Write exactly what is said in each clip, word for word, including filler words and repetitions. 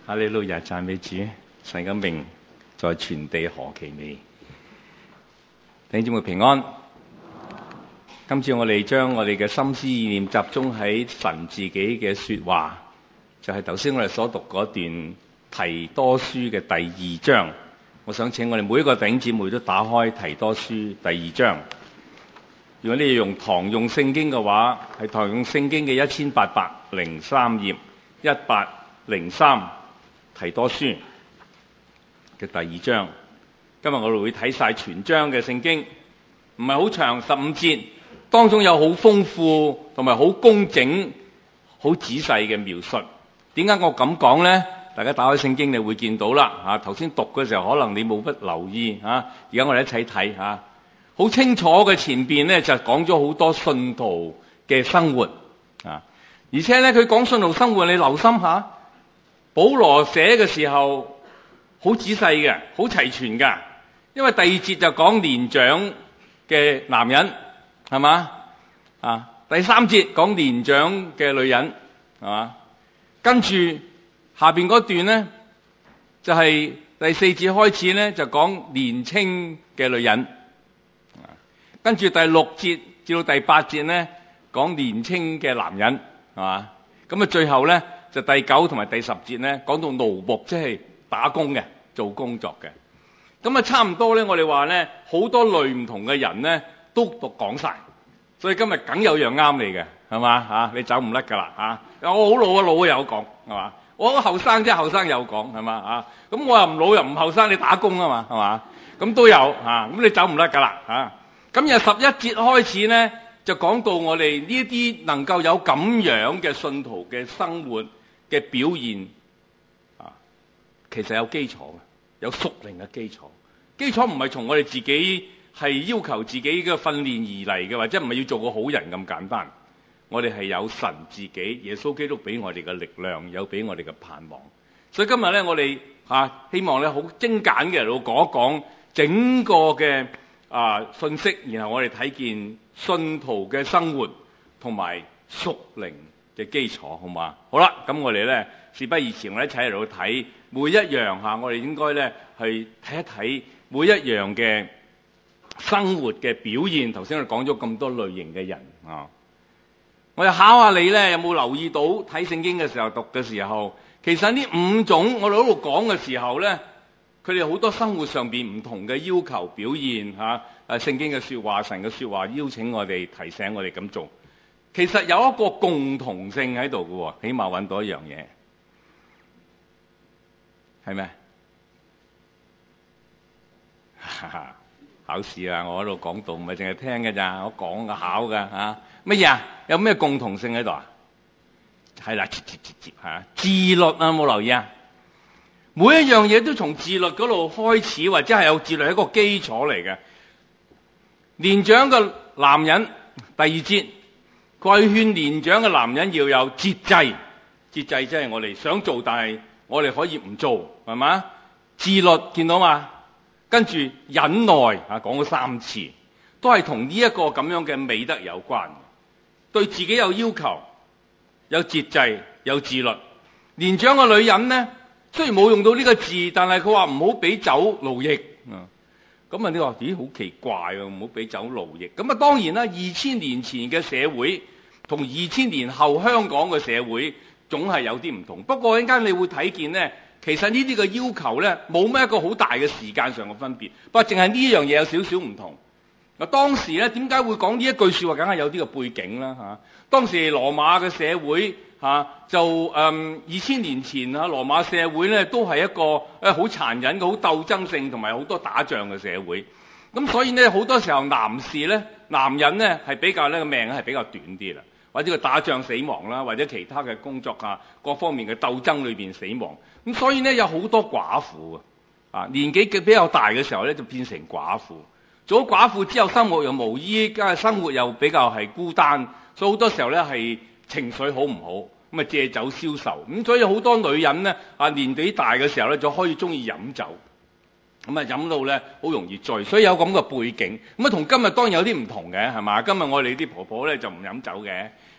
哈利路亞，讚美主，神嘅名在全地何其美。弟兄姊妹平安。今次我哋將我哋嘅心思意念集中喺神自己嘅說話，就係頭先我哋所讀嗰段提多書嘅第二章。我想請我哋每一個弟兄姊妹都打開提多書第二章。如果你要用唐用聖經嘅話，係唐用聖經嘅一千八百零三頁，一八零三提多書嘅第二章。今日我哋會睇晒全章嘅聖經，唔係好長，十五節，當中有好豐富同埋好工整、好仔細嘅描述。點解我咁講呢？大家打開聖經你會見到啦。嚇，頭先讀嘅時候可能你冇乜留意嚇，而家我哋一齊睇嚇。好清楚嘅前邊咧就講咗好多信徒嘅生活啊，而且咧佢講信徒生活，你留心下，保羅寫嘅時候好仔細嘅，好齊全㗎。因為第二節就講年長嘅男人，係嘛啊？第三節講年長嘅女人，係嘛？跟住下邊嗰段咧就係第四節開始咧就講年青嘅女人。跟住第六節至到第八節咧，講年青嘅男人，係嘛？咁啊，最後咧就第九同埋第十節咧，講到奴僕，即係打工嘅，做工作嘅。咁啊，差唔多咧，我哋話咧，好多類唔同嘅人咧，都讀講晒。所以今日梗有樣啱你嘅，係嘛嚇？你走唔甩㗎啦嚇！我好老啊，老啊有講，係嘛？我後生即係後生有講，係嘛嚇？咁我又唔老又唔後生，你打工啊嘛，係嘛？咁都有嚇，咁你走唔甩㗎啦嚇！咁由十一節開始呢，就講到我哋呢啲能夠有咁樣嘅信徒嘅生活嘅表現啊，其實有基礎嘅，有屬靈嘅基礎。基礎唔係從我哋自己係要求自己嘅訓練而嚟嘅，或者唔係要做個好人咁簡單。我哋係有神自己，耶穌基督俾我哋嘅力量，有俾我哋嘅盼望。所以今日呢，我哋啊希望咧好精簡嘅嚟講一講整個嘅啊信息，然後我哋睇見信徒嘅生活同埋屬靈嘅基礎，好嘛？好啦，咁我哋咧事不宜遲，我哋一齊嚟到睇每一樣嚇，我哋應該咧去睇一睇每一樣嘅生活嘅表現。頭先我哋講咗咁多類型嘅人啊，我哋考下你咧，有冇留意到睇聖經嘅時候讀嘅時候，其實呢五種我哋喺度講嘅時候咧，佢哋好多生活上邊唔同嘅要求表現嚇，誒聖經嘅説話、神嘅説話邀請我哋、提醒我哋咁做。其實有一個共同性喺度嘅喎，起碼揾到一樣嘢，係咩？考試啊！我喺度講道，唔係淨係聽嘅咋，我講嘅考嘅嚇。乜嘢啊？有咩共同性喺度啊？係啦，接接接接嚇，自律啊！冇留意啊？每一樣嘢都從自律嗰度開始，或者係有自律一個基礎嚟嘅。年長嘅男人，第二節，佢話勸年長嘅男人要有節制。節制即係我哋想做，但係我哋可以唔做，係嘛？自律見到嘛？跟住忍耐啊，講咗三次，都係同呢一個咁樣嘅美德有關。對自己有要求，有節制，有自律。年長嘅女人呢？雖然冇用到呢個字，但係佢話唔好俾酒奴役啊！咁啊，你話咦好奇怪喎，唔好俾酒奴役。咁啊，當然啦，二千年前嘅社會同二千年後香港嘅社會總係有啲唔同。不過一陣間你會睇見呢，其實呢啲嘅要求呢，冇咩一個好大嘅時間上嘅分別，不過淨係呢樣嘢有少少唔同。嗱，當時咧點解會講呢一句説話？梗係有啲嘅背景啦嚇。當時羅馬嘅社會嚇、啊、就誒二千年前啊，羅馬社會咧都係一個誒好殘忍嘅、好鬥爭性同埋好多打仗嘅社會。咁所以呢，好多時候男士咧、男人咧係比較呢個命係比較短啲啦，或者佢打仗死亡啦，或者其他嘅工作啊各方面嘅鬥爭裏邊死亡。咁所以呢，有好多寡婦啊，年紀嘅比較大嘅時候咧就變成寡婦。做咗寡婦之後，生活又無依，加生活又比較係孤單，所以好多時候咧係情緒好唔好，咁啊借酒消愁。咁所以好多女人咧啊年紀大嘅時候咧就可以中意飲酒，咁啊飲到咧好容易醉，所以有咁嘅背景。咁啊同今日當然有啲唔同嘅，係嘛？今日我哋啲婆婆咧就唔飲酒嘅，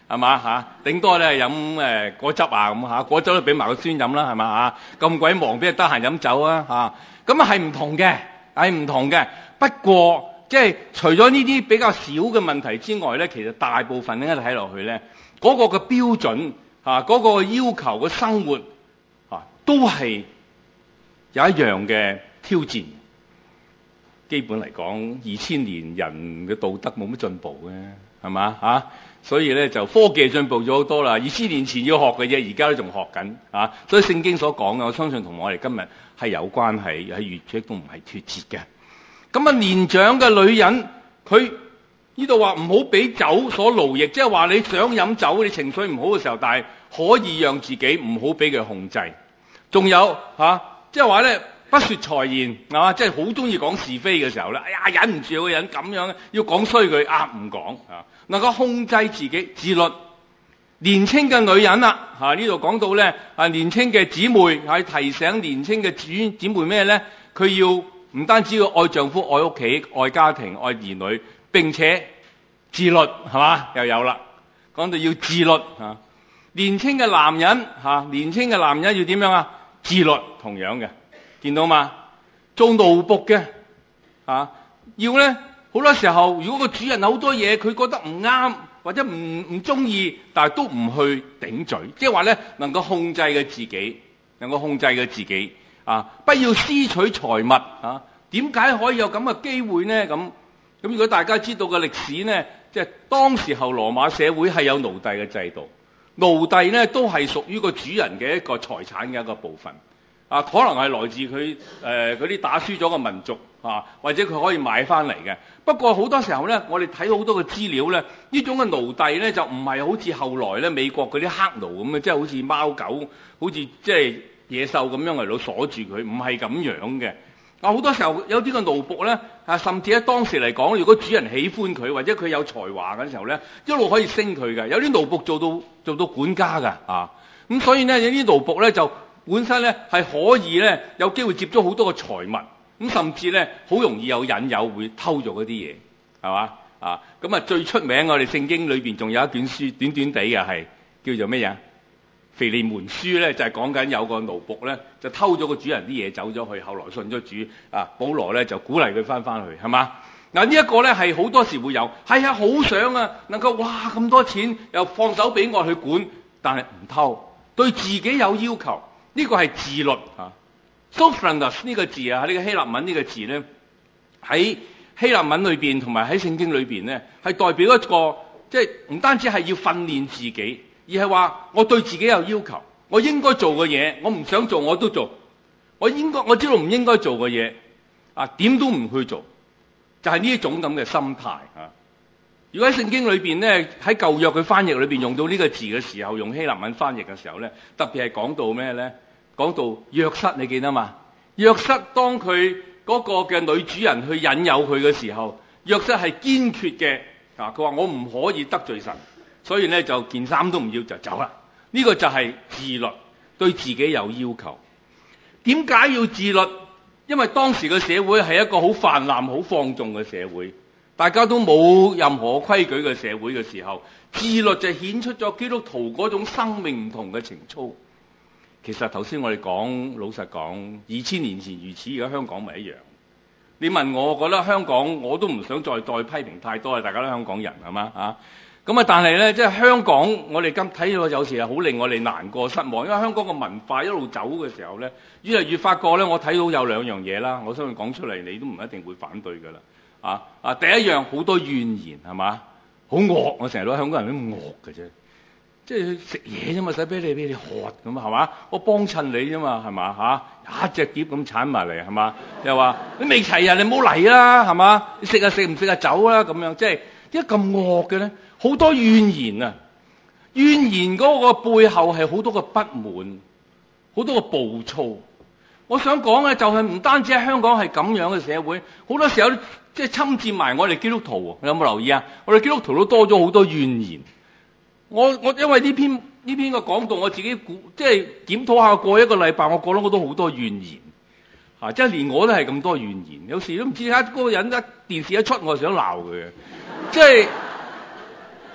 係嘛嚇？頂多咧飲誒果汁啊咁嚇，果汁都俾埋個孫飲啦，係嘛嚇？咁鬼忙，邊得閒飲酒啊嚇？咁啊係唔同嘅，係唔同嘅。不過即係除咗呢啲比較少嘅問題之外咧，其實大部分咧睇落去咧，嗰個嘅標準嚇，嗰個要求嘅生活嚇，都係有一樣嘅挑戰。基本嚟講，二千年人嘅道德冇乜進步嘅，係嘛嚇？所以咧就科技進步咗好多啦。二千年前要學嘅嘢，而家都仲學緊啊。所以聖經所講嘅，我相信同我哋今日係有關係，係完全都唔係脫節嘅。咁啊，年長嘅女人，佢呢度話唔好俾酒所奴役，即係話你想飲酒，你情緒唔好嘅時候，但係可以讓自己唔好俾佢控制。仲有嚇，即係話咧。不說財言，係嘛？即係好中意講是非嘅時候咧，哎呀，忍唔住有個人咁樣，要講衰佢，啊唔講啊，能夠控制自己，自律。年輕嘅女人啦，嚇呢度講到咧，啊年輕嘅姊妹係提醒年輕嘅姊姊妹咩咧？佢要唔單止要愛丈夫、愛屋企、愛家庭、愛兒女，並且自律，係嘛？又有啦，講到要自律啊。年輕嘅男人嚇，年輕嘅男人要點樣啊？自律，同樣嘅。見到嘛？做奴僕嘅啊，要咧好多時候，如果個主人好多嘢，佢覺得唔啱或者唔唔中意，但係都唔去頂嘴，即係話咧能夠控制嘅自己，能夠控制嘅自己啊，不要私取財物啊。點解可以有咁嘅機會呢？咁咁如果大家知道嘅歷史呢，即係當時候羅馬社會係有奴隸嘅制度，奴隸呢都係屬於個主人嘅一個財產嘅一個部分。啊，可能係來自佢誒嗰啲打輸咗嘅民族啊，或者佢可以買翻嚟嘅。不過好多時候咧，我哋睇好多嘅資料咧，呢種嘅奴隸咧就唔係好似後來咧美國嗰啲黑奴咁嘅，即係好似貓狗，好似即係野獸咁樣嚟到鎖住佢，唔係咁樣嘅。啊，好多時候有啲嘅奴僕咧，啊，甚至喺當時嚟講，如果主人喜歡佢或者佢有才華嘅時候咧，一路可以升佢嘅。有啲奴僕做到做到管家㗎啊，咁所以咧有啲奴僕咧就。本身咧係可以咧有機會接觸好多嘅財物，咁甚至咧好容易有引誘會偷咗嗰啲嘢，係嘛啊？咁啊最出名我哋聖經裏邊仲有一卷書，短短地嘅係叫做咩嘢？腓利門書咧就係講緊有個奴僕咧就偷咗個主人啲嘢走咗去，後來信咗主啊。保羅咧就鼓勵佢翻翻去，係嘛？嗱呢一個咧係好多時會有，係啊，好想啊能夠哇咁多錢又放手俾我去管，但係唔偷，對自己有要求。呢個係自律啊 sophronous 呢個字啊，呢個希臘文呢個字咧，喺希臘文裏邊同埋喺聖經裏邊咧，係代表一個即係唔單止係要訓練自己，而係話我對自己有要求，我應該做嘅嘢，我唔想做我都做，我應該我知道唔應該做嘅嘢啊，點都唔去做，就係呢一種咁嘅心態啊。如果喺聖經裏邊咧，喺舊約佢翻譯裏邊用到呢個字嘅時候，用希臘文翻譯嘅時候咧，特別係講到咩咧？講到約瑟，你記得嘛？約瑟當佢嗰個嘅女主人去引誘佢嘅時候，約瑟係堅決嘅啊！佢話我唔可以得罪神，所以咧就件衫都唔要就走啦。呢個就係自律，對自己有要求。點解要自律？因為當時嘅社會係一個好泛濫、好放縱嘅社會。大家都冇任何規矩嘅社會嘅時候，自律就顯出咗基督徒嗰種生命唔同嘅情操。其實頭先我哋講，老實講，二千年前如此，而家香港咪一樣。你問我，我覺得香港我都唔想再再批評太多啦。大家都香港人係嘛啊？咁啊，但係咧，即係香港，我哋今睇到有時係好令我哋難過失望，因為香港嘅文化一路走嘅時候咧，越嚟越發覺咧，我睇到有兩樣嘢啦。我相信講出嚟，你都唔一定會反對㗎啦。啊啊！第一樣好多怨言係嘛，好惡。我成日都香港人都惡嘅啫，即係食嘢啫嘛，使俾你俾你喝咁啊，係嘛？我幫襯你啫嘛，係嘛嚇？一隻碟咁鏟埋嚟係嘛？又話你未齊啊，你唔好嚟啦，係嘛？你食啊食唔食啊走啦咁樣，即係點解咁惡嘅咧？好多怨言啊！怨言嗰個背後係好多個不滿，好多個暴躁。我想講嘅就係唔單止喺香港係咁樣嘅社會，好多時候即係侵佔埋我哋基督徒。你有冇留意啊？我哋基督徒都多咗好多怨言。我我因為呢篇呢篇嘅講道，我自己估即係檢討下過一個禮拜，我覺得我都好多怨言嚇，即係連我都係咁多怨言。有時都唔知點解嗰個人一電視一出，我就想鬧佢嘅，即係。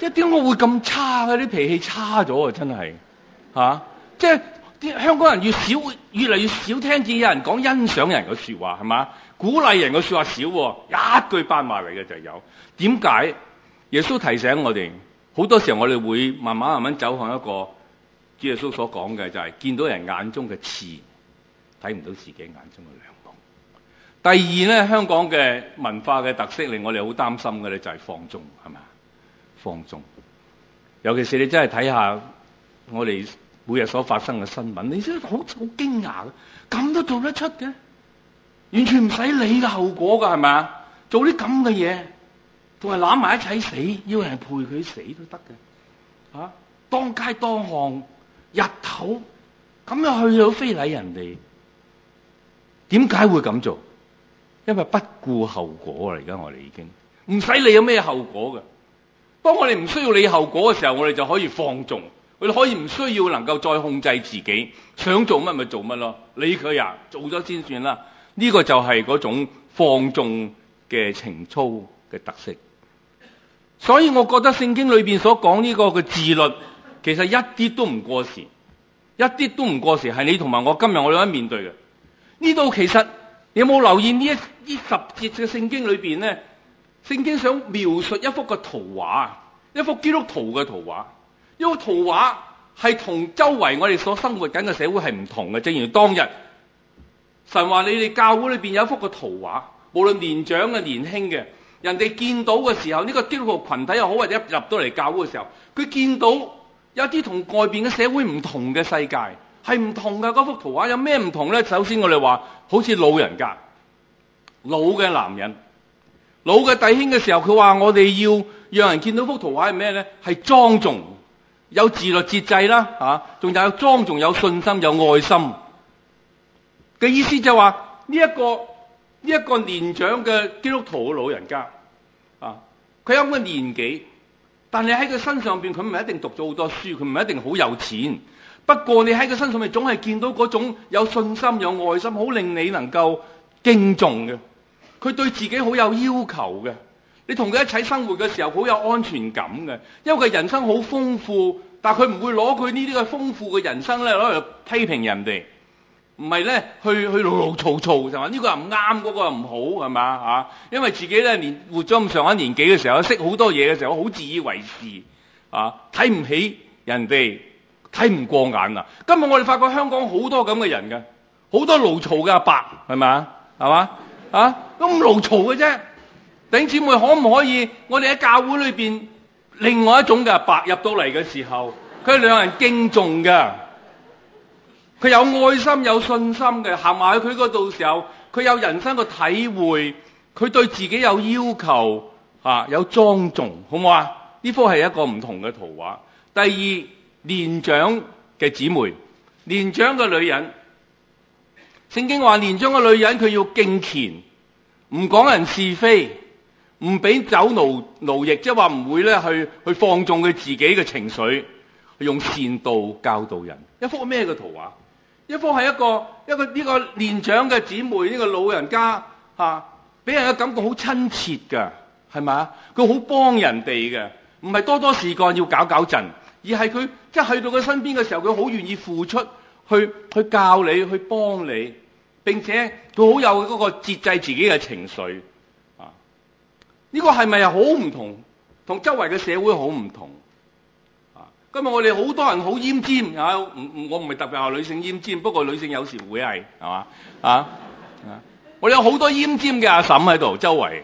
即係點解我會咁差嘅？啲脾氣差咗啊！真係嚇、啊，即係啲香港人越少，越嚟越少聽見有人講欣賞人嘅説話，係嘛？鼓勵人嘅説話少，一句八罵嚟嘅就有。點解？耶穌提醒我哋，好多時候我哋會慢慢慢慢走向一個主耶穌所講嘅，就係見到人眼中嘅刺，睇唔到自己眼中嘅亮光。第二咧，香港嘅文化嘅特色令我哋好擔心嘅咧，就係放縱，係咪？放縱，尤其是你真係睇下我哋每日所發生嘅新聞，你真係好好驚訝嘅，咁都做得出嘅，完全唔使理嘅後果㗎，係咪啊？做啲咁嘅嘢，同埋攬埋一齊死，要人陪佢死都得嘅，嚇！當街當巷，日頭咁樣去到非禮人哋，點解會咁做？因為不顧後果啦！而家我哋已經唔使理有咩後果嘅。當我哋唔需要理後果嘅時候，我哋就可以放縱，我哋可以唔需要能夠再控制自己，想做乜咪做乜咯，理佢啊，做咗先算啦。呢個就係嗰種放縱嘅情操嘅特色。所以我覺得聖經裏邊所講呢個嘅自律，其實一啲都唔過時，一啲都唔過時，係你同埋我今日我哋喺面對嘅。呢度其實你有冇留意呢一呢十節嘅聖經裏邊咧？聖經想描述一幅嘅圖畫，一幅基督徒嘅圖畫。一幅圖畫係同周圍我哋所生活緊嘅社會係唔同嘅。正如當日神話你哋教會裏邊有一幅嘅圖畫，無論年長嘅、年輕嘅，人哋見到嘅時候，呢個基督徒群體又好，或者一入到嚟教會嘅時候，佢見到有啲同外邊嘅社會唔同嘅世界，係唔同嘅。嗰幅圖畫有咩唔同咧？首先我哋話好似老人家，老嘅男人。老嘅弟兄嘅時候，佢話我哋要讓人見到幅圖畫係咩咧？係莊重，有自律節制啦，嚇，仲有莊重、有信心、有愛心嘅意思，就話呢一個呢一個年長嘅基督徒嘅老人家啊，佢有咁嘅年紀，但係喺佢身上邊，佢唔係一定讀咗好多書，佢唔係一定好有錢。不過你喺佢身上面總係見到嗰種有信心、有愛心，好令你能夠敬重嘅。佢對自己好有要求嘅，你同佢一齊生活嘅時候好有安全感嘅，因為佢人生好豐富，但係佢唔會攞佢呢啲嘅豐富嘅人生咧攞嚟批評人哋，唔係咧去去嘈嘈嘈嘈就話呢個又唔啱，嗰個又唔好，係嘛嚇？因為自己咧年活咗咁上下年紀嘅時候，識好多嘢嘅時候，好自以為是啊，睇唔起人哋，睇唔過眼啊！今日我哋發覺香港好多咁嘅人嘅，好多牢嘈嘅阿伯，係咪啊？係嘛？啊，咁牢嘈嘅啫，弟兄姊妹，可唔可以我哋喺教會裏邊另外一種嘅阿伯入到嚟嘅時候，佢係兩人敬重嘅，佢有愛心有信心嘅，行埋去佢嗰度時候，佢有人生嘅體會，佢對自己有要求啊，有莊重，好唔好啊？呢幅係一個唔同嘅圖畫。第二，年長嘅姊妹，年長嘅女人。聖經話年長嘅女人佢要敬虔，唔講人是非，唔俾酒奴奴役，即係話唔會咧去去放縱佢自己嘅情緒，用善道教導人。一幅咩嘅圖畫？一幅係一個一個呢個年長嘅姊妹，呢個老人家嚇，俾人嘅感覺好親切㗎，係咪啊？佢好幫人哋嘅，唔係多多事幹要搞搞震，而係佢即係去到佢身邊嘅時候，佢好願意付出，去去教你，去幫你。並且佢好有嗰個節制自己嘅情緒啊！呢個係咪好唔同？同周圍嘅社會好唔同啊！今日我哋好多人好奄尖啊！唔唔，我唔係特別話女性奄尖，不過女性有時會係係嘛啊啊！我哋有好多奄尖嘅阿嬸喺度周圍，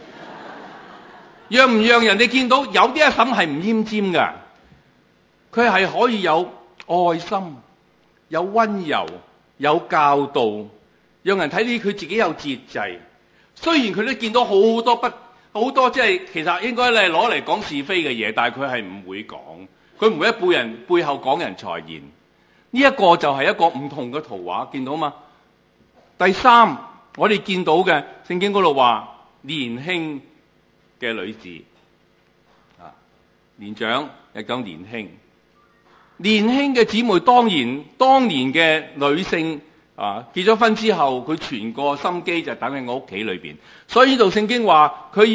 讓唔讓人哋見到有啲阿嬸係唔奄尖㗎？佢係可以有愛心、有溫柔、有教導。讓人睇到佢自己有節制，雖然佢都見到好多不好多即係其實應該咧攞嚟講是非嘅嘢，但係佢係唔會講，佢唔會喺背人背後講人財言。呢一個就係一個唔同嘅圖畫，見到嘛？第三，我哋見到嘅聖經嗰度話年輕嘅女子啊，年長亦講年輕，年輕嘅姊妹當然當年嘅女性。啊！結咗婚之後，佢全個心機就等喺我屋企裏邊，所以呢度聖經話佢要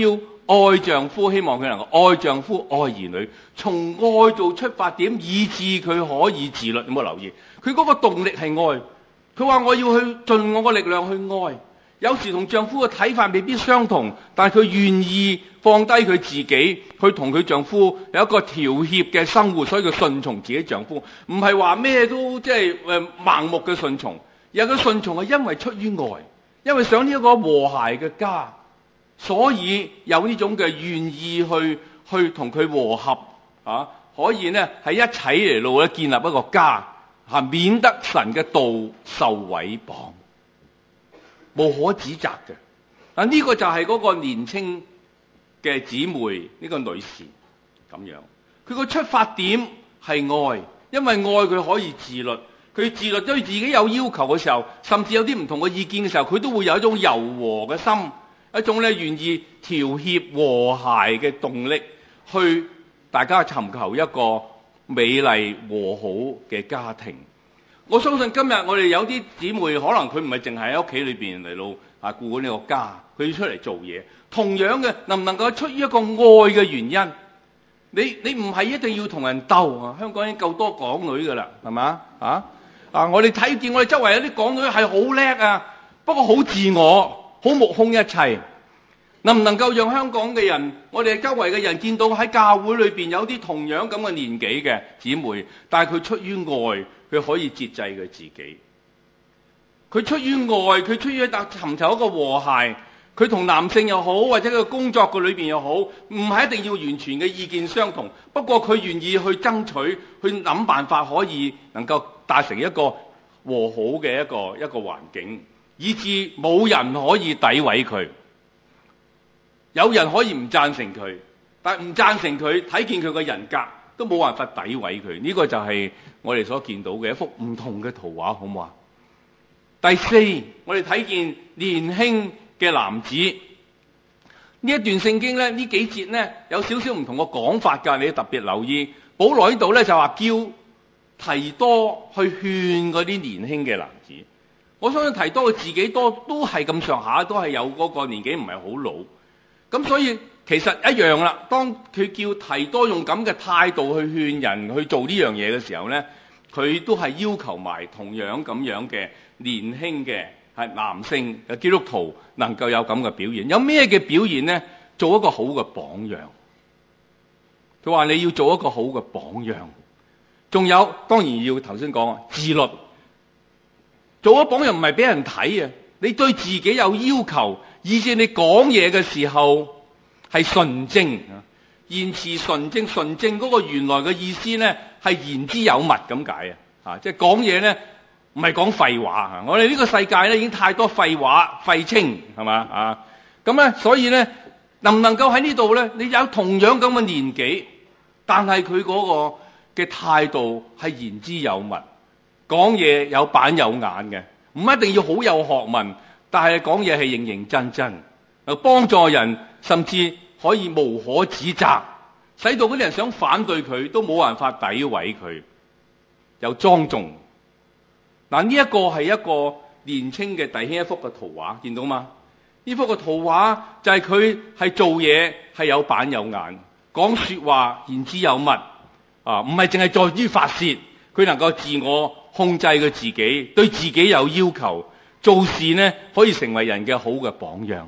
愛丈夫，希望佢能夠愛丈夫、愛兒女，從愛做出發點，以致佢可以自律。有冇留意？佢嗰個動力係愛。佢話我要去盡我個力量去愛。有時同丈夫嘅睇法未必相同，但係佢願意放低佢自己，去同佢丈夫有一個調協嘅生活，所以佢順從自己丈夫，唔係話咩都即係誒盲目嘅順從，而係佢順從係因為出於愛，因為想呢一個和諧嘅家。所以有呢種嘅願意去去同佢和合啊，可以呢係一齊嚟路咧建立一個家，吓免得神嘅道受毀謗，無可指責嘅。啊呢個就係嗰個年青嘅姊妹呢個女士咁樣，佢個出發點係愛，因為愛佢可以自律，佢自律對自己有要求嘅時候，甚至有啲唔同嘅意見嘅時候，佢都會有一種柔和嘅心。一種咧願意調協和諧嘅動力，去大家尋求一個美麗和好嘅家庭。我相信今日我哋有啲姊妹，可能佢唔係淨係喺屋企裏邊嚟到啊顧管呢個家，佢要出嚟做嘢。同樣嘅，能唔能夠出於一個愛嘅原因？你你唔係一定要同人鬥啊！香港已經夠多港女噶啦，係嘛啊啊！我哋睇見我哋周圍有啲港女係好叻啊，不過好自我。好目空一切，能唔能夠讓香港嘅人，我哋周圍嘅人見到喺教會裏邊有啲同樣咁嘅年紀嘅姊妹，但係佢出於愛，佢可以節制佢自己。佢出於愛，佢出於尋求一個和諧。佢同男性又好，或者佢工作嘅裏邊又好，唔係一定要完全嘅意見相同。不過佢願意去爭取，去諗辦法，可以能夠達成一個和好嘅一個一個環境。以致冇人可以詆毀佢，有人可以唔贊成佢，但係唔贊成佢，睇見佢嘅人格都冇辦法詆毀佢。呢個就係我哋所見到嘅一幅唔同嘅圖畫，好唔好啊？第四，我哋睇見年輕嘅男子，呢一段聖經咧，呢幾節呢，有少少唔同嘅講法㗎，你特別留意。保羅呢度咧就話叫提多去勸嗰啲年輕嘅男子。我相信提多佢自己多都係咁上下，都係有嗰個年紀唔係好老，咁所以其實一樣啦。當佢叫提多用咁嘅態度去勸人去做呢樣嘢嘅時候呢，佢都係要求埋同樣咁樣嘅年輕嘅係男性嘅基督徒能夠有咁嘅表現。有咩嘅表現呢？做一個好嘅榜樣。佢話你要做一個好嘅榜樣，仲有當然要頭先講自律。做咗榜樣唔係俾人睇啊！你對自己有要求，以至你講嘢嘅時候係純正，言辭純正。純正嗰個原來嘅意思呢係言之有物咁解啊！啊，即係講嘢呢唔係講廢話啊！我哋呢個世界呢已經太多廢話廢青係嘛啊！咁呢，所以呢，能唔能夠喺呢度呢？你有同樣咁嘅年紀，但係佢嗰個嘅態度係言之有物。講嘢有板有眼嘅，唔一定要好有學問，但係講嘢係認認真真，幫助人，甚至可以無可指責，使到嗰啲人想反對佢都冇辦法詆毀佢，又莊重。嗱，呢一個係一個年青嘅弟兄一幅嘅圖畫，見到嗎？呢幅嘅圖畫就係佢係做嘢係有板有眼，講說話言之有物啊，唔係淨係在於發洩，佢能夠自我控制佢自己，對自己有要求，做事呢可以成為人嘅好嘅榜樣。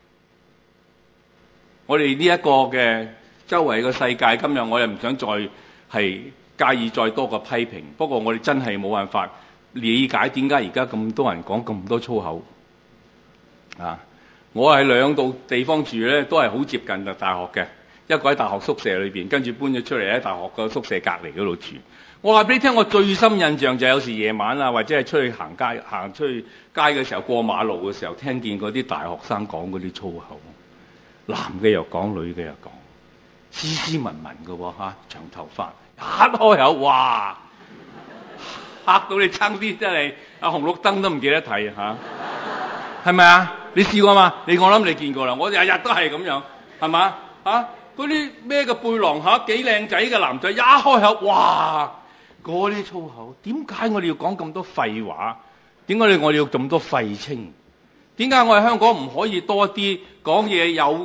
我哋呢一個嘅周圍嘅世界，今日我又唔想再係介意再多嘅批評。不過我哋真係冇辦法理解點解而家咁多人講咁多粗口啊！我喺兩度地方住呢，都係好接近大學嘅，一個喺大學宿舍裏邊，跟住搬咗出嚟喺大學個宿舍隔離嗰度住。我話俾你聽，我最深印象就係有時夜晚啊，或者係出去行街，行出去街嘅時候，過馬路嘅時候，聽見嗰啲大學生講嗰啲粗口，男嘅又講，女嘅又講，斯斯文文嘅喎嚇，長頭髮，一開口，哇，嚇到你差啲真係啊紅綠燈都唔記得睇嚇，係咪啊？你試過嘛？你我諗你見過啦，我日日都係咁樣，係嘛嚇？嗰啲孭個背囊嚇，幾靚仔嘅男仔，一開口，哇！嗰啲粗口，點解我哋要講咁多廢話？點解我哋要咁多廢青？點解我哋香港唔可以多啲講嘢有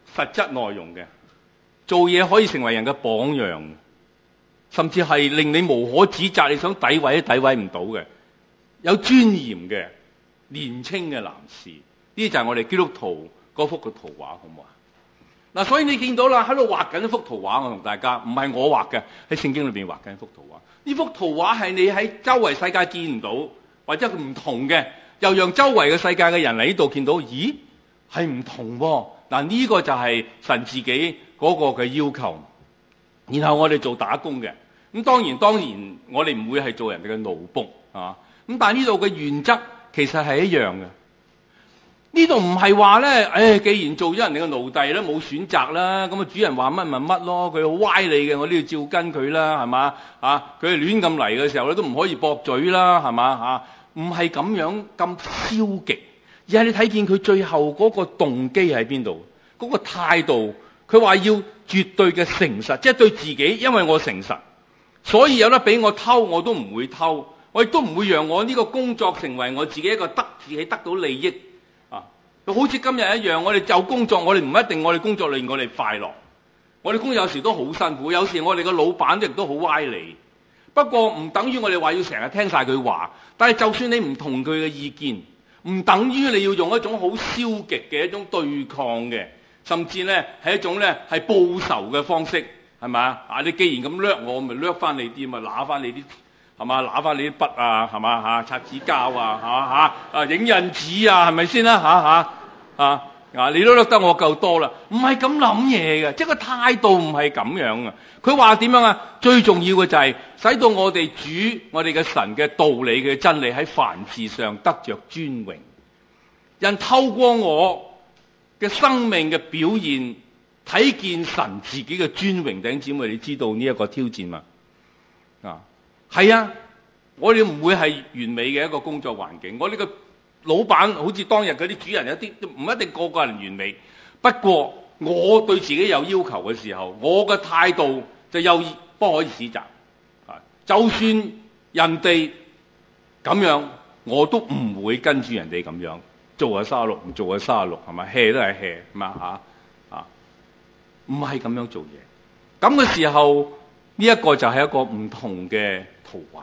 實質內容嘅，做嘢可以成為人嘅榜樣，甚至係令你無可指責，你想詆毀都詆毀唔到嘅，有尊嚴嘅年青嘅男士，呢啲就係我哋基督徒嗰幅嘅圖畫，好唔好啊？嗱，所以你見到啦，喺度畫緊一幅圖畫，我同大家唔係我畫嘅，喺聖經裏邊畫緊一幅圖畫。呢幅圖畫係你喺周圍世界見唔到，或者唔同嘅，又讓周圍嘅世界嘅人嚟呢度見到，咦，係唔同喎。嗱，呢個就係神自己嗰個嘅要求。然後我哋做打工嘅，咁當然當然我哋唔會係做人哋嘅奴僕啊。咁但係呢度嘅原則其實係一樣嘅。呢度唔係話咧，誒、哎，既然做咗人哋嘅奴隸咧，冇選擇啦，咁啊主人話乜咪乜咯，佢好歪理嘅，我都要照跟佢啦，係嘛？啊，佢係亂咁嚟嘅時候咧，都唔可以駁嘴啦，係嘛？啊，唔係咁樣咁消極，而係你睇見佢最後嗰個動機喺邊度，嗰、嗰個態度，佢話要絕對嘅誠實，即係對自己，因為我誠實，所以有得俾我偷我都唔會偷，我亦都唔會讓我呢個工作成為我自己一個得自己得到利益。好似今日一樣，我哋就工作，我哋唔一定我哋工作令我哋快樂。我哋工作有時都好辛苦，有時我哋嘅老闆亦都好歪理。不過唔等於我哋話要成日聽晒佢話，但係就算你唔同佢嘅意見，唔等於你要用一種好消極嘅一種對抗嘅，甚至咧係一種咧係報仇嘅方式，係咪啊？啊，你既然咁掠我，咪掠翻你啲，咪拿翻你啲。係嘛？拿翻你啲筆啊，係嘛嚇？擦紙膠啊，嚇嚇啊，影印紙啊，係咪先啦？嚇嚇啊啊！你都甩得我夠多啦，唔係咁諗嘢嘅，即係個態度唔係咁樣啊！佢話點樣啊？最重要嘅就係使到我哋主我哋嘅神嘅道理嘅真理喺凡事上得着尊榮。人透過我嘅生命嘅表現，睇見神自己嘅尊榮。弟兄姊妹，你知道呢一個挑戰嘛？啊！係啊，我哋唔會係完美嘅一個工作環境。我呢個老闆好似當日嗰啲主人，一啲都唔一定個個人完美。不過我對自己有要求嘅時候，我嘅態度就又不可以指責。啊，就算人哋咁樣，我都唔會跟住人哋咁樣做下卅六，唔做下卅六，係咪 hea 都係 hea 嘛嚇啊？唔係咁樣做嘢。咁嘅時候，呢一個就係一個唔同嘅圖畫。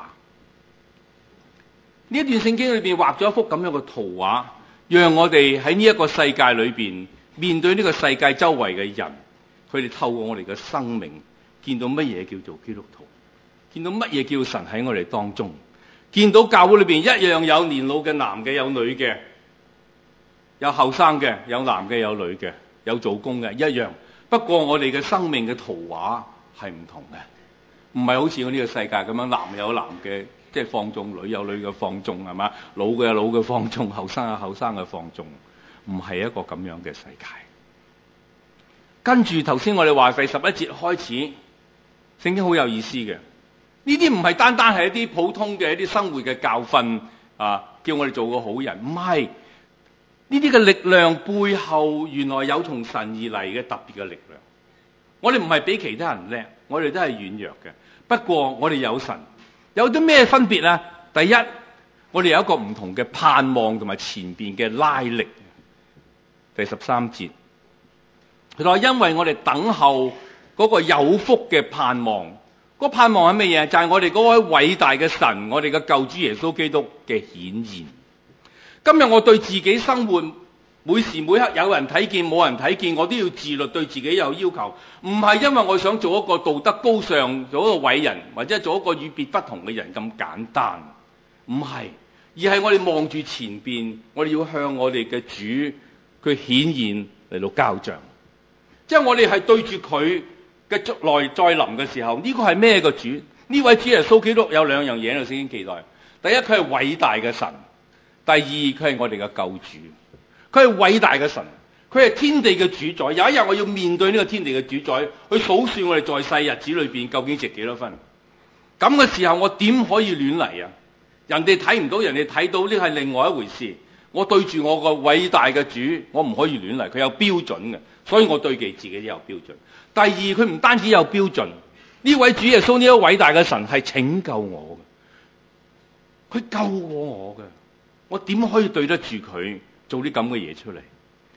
呢一段聖經裏邊畫咗一幅咁樣嘅圖畫，讓我哋喺呢一個世界裏邊面對呢個世界周圍嘅人，佢哋透過我哋嘅生命見到乜嘢叫做基督徒，見到乜嘢叫神喺我哋當中，見到教會裏邊一樣有年老嘅男嘅，有女嘅，有後生嘅，有男嘅，有女嘅，有做工嘅，一樣。不過我哋嘅生命嘅圖畫係唔同嘅。唔係好似我呢個世界咁樣，男有男嘅即係放縱，女有女嘅放縱，係嘛？老嘅有老嘅放縱，後生有後生嘅放縱，唔係一個咁樣嘅世界。跟住頭先我哋話第十一節開始，聖經好有意思嘅。呢啲唔係單單係一啲普通嘅一啲生活嘅教訓啊，叫我哋做個好人。唔係，呢啲嘅力量背後原來有從神而嚟嘅特別嘅力量。我哋唔係比其他人叻，我哋都係軟弱嘅。不過我哋有神，有啲咩分別呢？第一，我哋有一個唔同嘅盼望同埋前邊嘅拉力。第十三節，佢話因為我哋等候嗰個有福嘅盼望，嗰個盼望係乜嘢？就係我哋嗰位偉大嘅神，我哋嘅救主耶穌基督嘅顯現。今日我對自己生活，每時每刻有人睇見冇人睇見，我都要自律，對自己有要求。唔係因為我想做一個道德高尚、做一個偉人，或者做一個與別不同嘅人咁簡單。唔係，而係我哋望住前邊，我哋要向我哋嘅主佢顯現嚟到交賬。即係我哋係對住佢嘅來再臨嘅時候，呢個係咩嘅主？呢位主耶穌基督有兩樣嘢喺度先期待。第一，佢係偉大嘅神；第二，佢係我哋嘅救主。佢係偉大嘅神，佢係天地嘅主宰。有一日我要面對呢個天地嘅主宰，去數算我哋在世日子裏邊究竟值幾多分。咁嘅時候，我點可以亂嚟啊？人哋睇唔到，人哋睇到，呢係另外一回事。我對住我個偉大嘅主，我唔可以亂嚟，佢有標準嘅，所以我對其自己都有標準。第二，佢唔單止有標準，呢位主耶穌呢位偉大嘅神係拯救我嘅，佢救過我嘅，我點可以對得住佢做啲咁嘅嘢出嚟？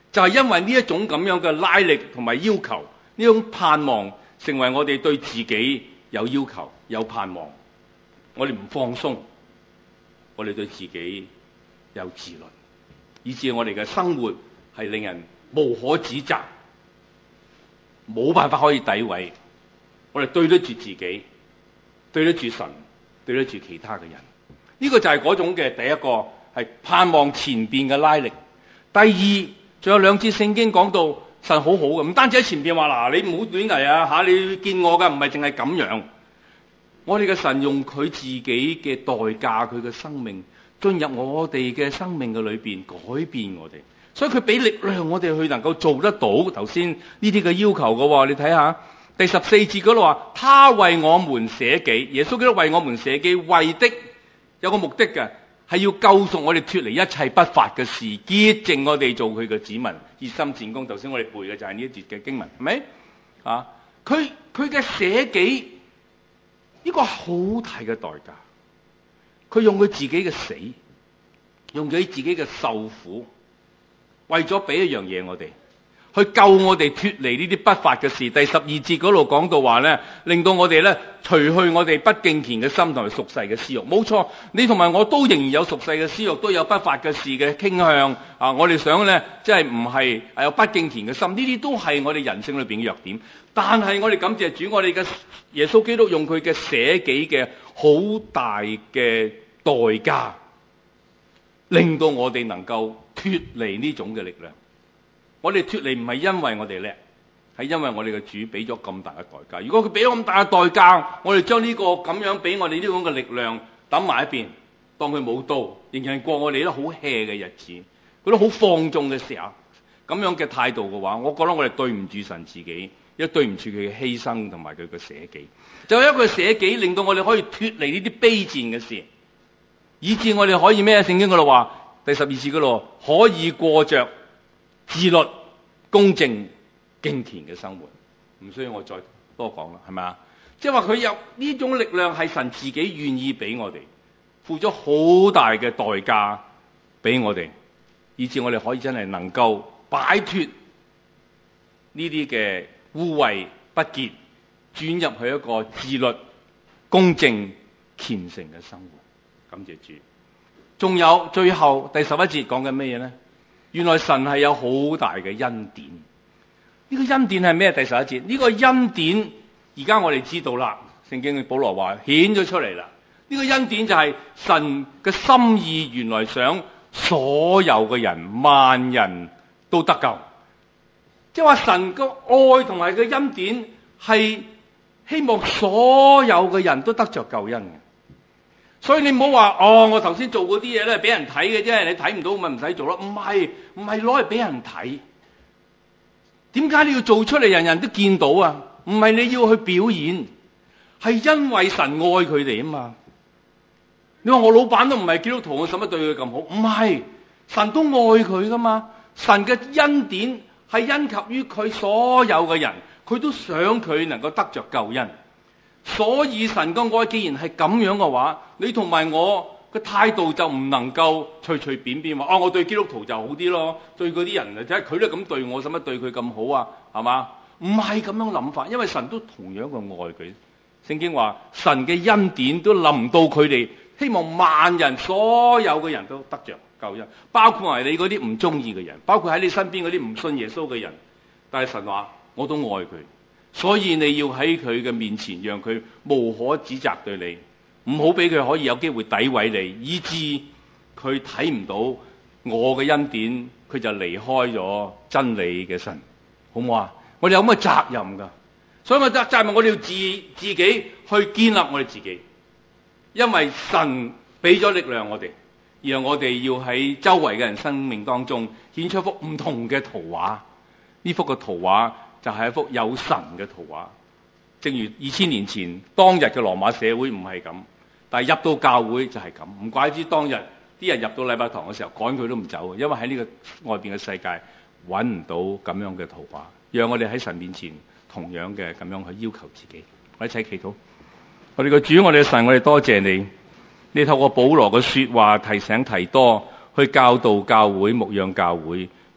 就係因為呢一種咁樣嘅拉力同埋要求，呢種盼望成為我哋對自己有要求、有盼望。我哋唔放鬆，我哋對自己有自律，以致我哋嘅生活係令人無可指責，冇辦法可以詆毀。我哋對得住自己，對得住神，對得住其他嘅人。呢個就係嗰種嘅第一個係盼望前邊嘅拉力。第二，仲有兩節聖經講到神好好嘅，唔單止喺前邊話嗱，你唔好亂嚟啊吓，你見我噶，唔係淨係咁樣。我哋嘅神用佢自己嘅代價，佢嘅生命進入我哋嘅生命嘅裏邊，改變我哋，所以佢俾力量我哋去能夠做得到頭先呢啲嘅要求嘅。你睇下第十四節嗰度話，他為我們捨己，耶穌基督為我們捨己，為的有個目的嘅，係要救贖我哋脫離一切不法嘅事，潔淨我哋做佢嘅子民，熱心善工。頭先我哋背嘅就係呢一節嘅經文，係咪啊？佢佢嘅捨己，呢個好大嘅代價，佢用佢自己嘅死，用佢自己嘅受苦，為咗俾一樣嘢我哋，去救我哋脫離呢啲不法嘅事。第十二節嗰度講到話咧，令到我哋咧除去我哋不敬虔嘅心同埋屬世嘅私欲。冇錯，你同埋我都仍然有屬世嘅私欲，都有不法嘅事嘅傾向啊！我哋想咧，即係唔係係有不敬虔嘅心，呢啲都係我哋人性裏邊嘅弱點。但係我哋感謝主，我哋嘅耶穌基督用佢嘅捨己嘅好大嘅代價，令到我哋能夠脫離呢種嘅力量。我哋脫離唔係因為我哋叻，係因為我哋嘅主俾咗咁大嘅代價。如果佢俾咗咁大嘅代價，我哋將呢個咁樣俾我哋呢種嘅力量抌埋一邊，當佢冇到，仍然過我哋都好 hea 嘅日子，覺得好放縱嘅時候，咁樣嘅態度嘅話，我覺得我哋對唔住神自己，亦對唔住佢嘅犧牲同埋佢嘅捨己。就有一個捨己，令到我哋可以脫離呢啲卑賤嘅事，以致我哋可以咩？聖經嗰度話第十二節嗰度可以過着自律、公正、敬虔嘅生活，唔需要我再多講啦，係咪啊？即係話佢有呢種力量，係神自己願意俾我哋，付咗好大嘅代價俾我哋，以致我哋可以真係能夠擺脫呢啲嘅污穢不潔，轉入去一個自律、公正、虔誠嘅生活。感謝主。仲有最後第十一節講緊咩嘢呢？原來神係有好大嘅恩典。呢個恩典係咩？第十一節呢個恩典，而家我哋知道啦。聖經嘅保羅話顯咗出嚟啦。呢個恩典就係神嘅心意，原來想所有嘅人，萬人都得救。即係話神嘅愛同埋嘅恩典係希望所有嘅人都得着救恩嘅。所以你唔好話哦，我頭先做嗰啲嘢咧，俾人睇嘅啫，你睇唔到咪唔使做咯。唔係，唔係攞嚟俾人睇。點解你要做出嚟人人都見到啊？唔係你要去表演，係因為神愛佢哋啊嘛。你話我老闆都唔係基督徒，我使乜對佢咁好？唔係，神都愛佢噶嘛。神嘅恩典係因及於佢所有嘅人，佢都想佢能夠得着救恩。所以神嘅愛既然係咁樣嘅話，你同埋我嘅態度就唔能夠隨隨便便話哦，我對基督徒就好啲咯，對嗰啲人啊，睇下佢都咁對我，使乜對佢咁好啊？係嘛？唔係咁樣諗法，因為神都同樣嘅愛佢。聖經話神嘅恩典都臨到佢哋，希望萬人所有嘅人都得着救恩，包括埋你嗰啲唔中意嘅人，包括喺你身邊嗰啲唔信耶穌嘅人。但係神話我都愛佢。所以你要喺佢嘅面前，讓佢無可指責對你，唔好俾佢可以有機會詆毀你，以致佢睇唔到我嘅恩典，佢就離開咗真理嘅神，好唔好啊？我哋有咁嘅責任噶，所以我責責任我哋要自自己去建立我哋自己，因為神俾咗力量我哋，然後我哋要喺周圍嘅人生命當中顯出一幅唔同嘅圖畫。呢幅嘅圖畫就係一幅有神嘅圖畫，正如二千年前當日嘅羅馬社會唔係咁，但係入到教會就係咁。唔怪之當日啲人入到禮拜堂嘅時候趕佢都唔走，因為喺呢個外邊嘅世界揾唔到咁樣嘅圖畫。讓我哋喺神面前同樣嘅咁樣去要求自己。我一齊祈禱。我哋嘅主，我哋嘅神，我哋多謝你，你透過保羅嘅說話提醒提多，去教導教會、牧養教會，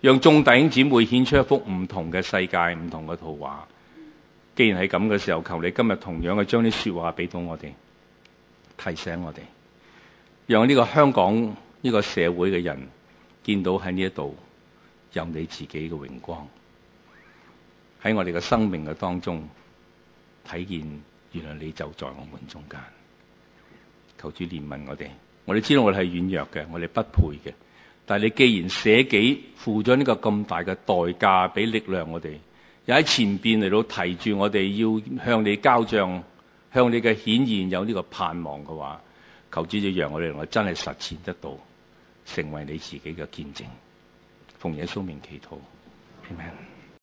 讓眾弟兄姊妹顯出一幅唔同嘅世界、唔同嘅圖畫。既然係咁嘅時候，求你今日同樣嘅將啲說話俾到我哋，提醒我哋，讓呢個香港呢個社會嘅人見到喺呢一度有你自己嘅榮光，喺我哋嘅生命嘅當中睇見原來你就在我們中間。求主憐憫我哋，我哋知道我哋係軟弱嘅，我哋不配嘅，但係你既然捨己付咗呢個咁大嘅代價，俾力量我哋，又喺前邊嚟到提住我哋要向你交賬，向你嘅顯現有呢個盼望嘅話，求主就讓我哋能夠真係實踐得到，成為你自己嘅見證。奉耶穌名祈禱，阿們。